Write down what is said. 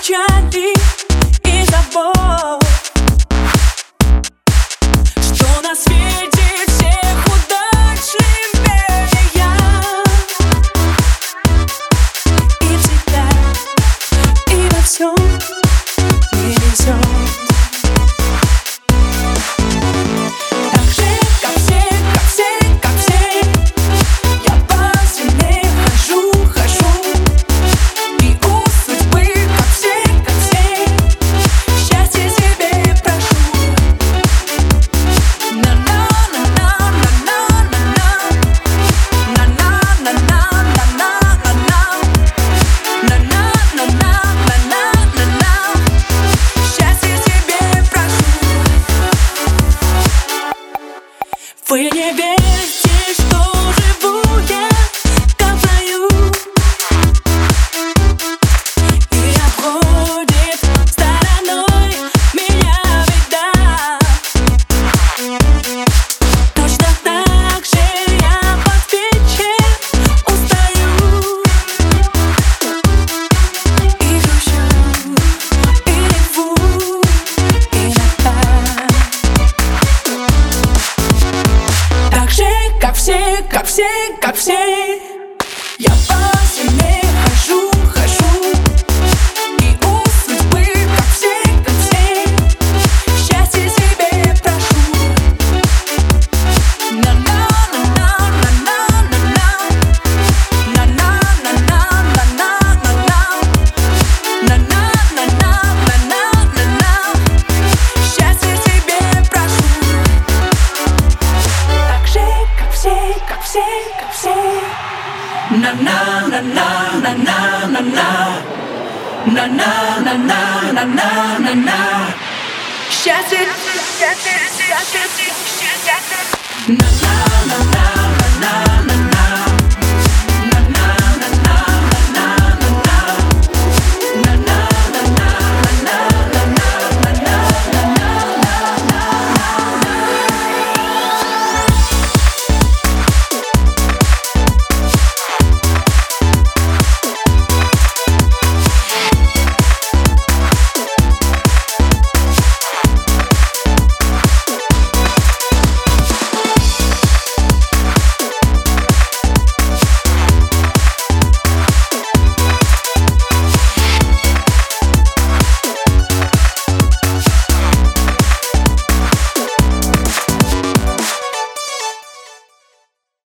печали и забот, что на свете всех удачливее я. И всегда, и во всем мне везет. Вы не верите, что живу я как в раю, и обходит стороной меня беда. Точно так же я под вечер устаю и грущу, и реву иногда. Как все, я по земле хожу, и у судьбы, как все, счастье себе прошу. Счастье себе прошу. Так же, как все. На на на на на на на на на на на на на на на. Счастье, счастье, счастье, счастье.